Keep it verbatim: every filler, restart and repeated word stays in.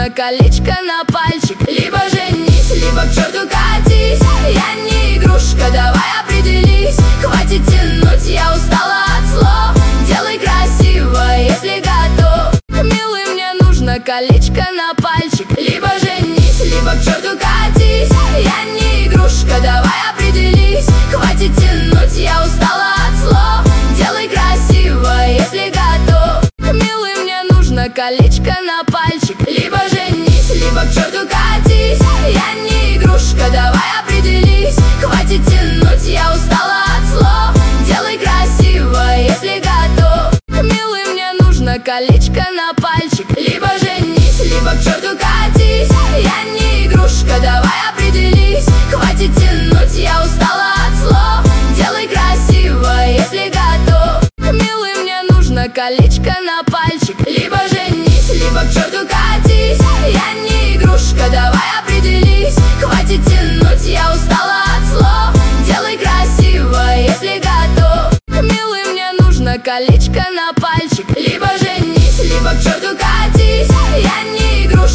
нужно колечко на пальчик. Либо женись, либо к черту катись. Я не игрушка, давай определись. Хватит тянуть, я устала от слов. Делай красиво, если готов. Милый, мне нужно колечко на пальчик. Либо женись, либо к черту катись. Я не игрушка, давай определись. Хватит тянуть, я устала от слов. Делай красиво, если готов. Милый, мне нужно колечко на пальчик. Либо женись, либо к черту катись. Я не игрушка, давай определись. Хватит тянуть, я устала от слов. Делай красиво, если готов. Милый, мне нужно колечко на пальчик. Либо женись, либо к черту катись. Я не игрушка, давай определись. Хватит тянуть, я устала от слов. Делай красиво, если готов. Милый, мне нужно колечко на пальчик. Либо женись, либо к черту катись. Я не игрушка, давай определись. Хватит тянуть, я устала от слов. Делай красиво, если готов. Милый, мне нужно колечко на пальчик. Либо женись, либо к черту катись. Я не игрушка.